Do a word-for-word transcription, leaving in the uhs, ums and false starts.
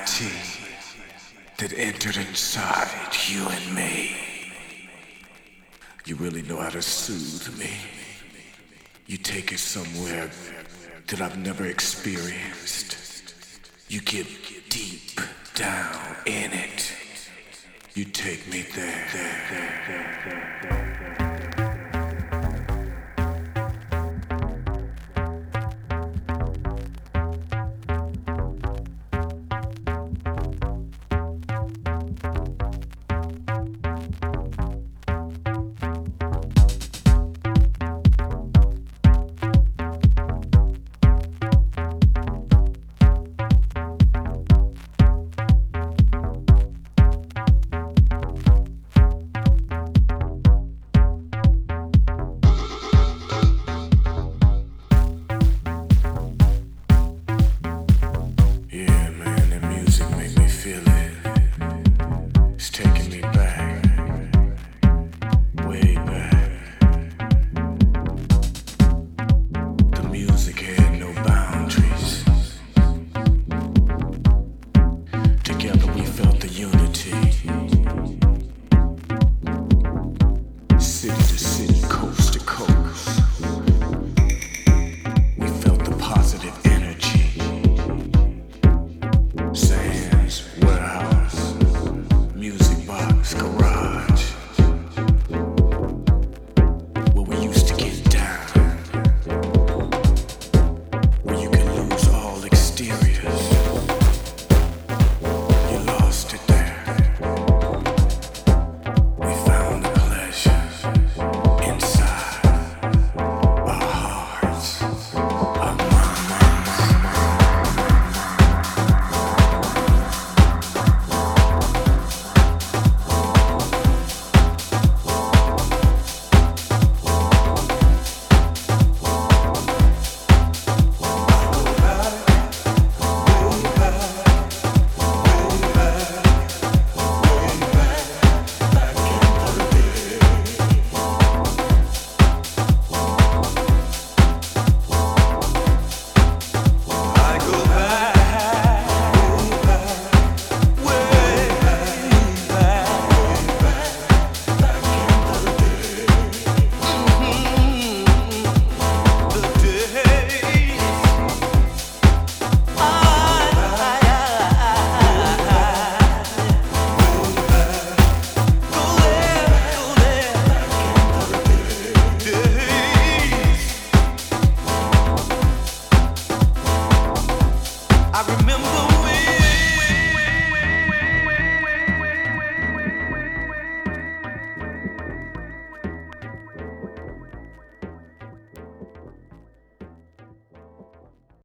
reality that entered inside you and me. You really know how to soothe me. You take it somewhere that I've never experienced. You get deep down in it. You take me there, there, there, there, there, there, there. I remember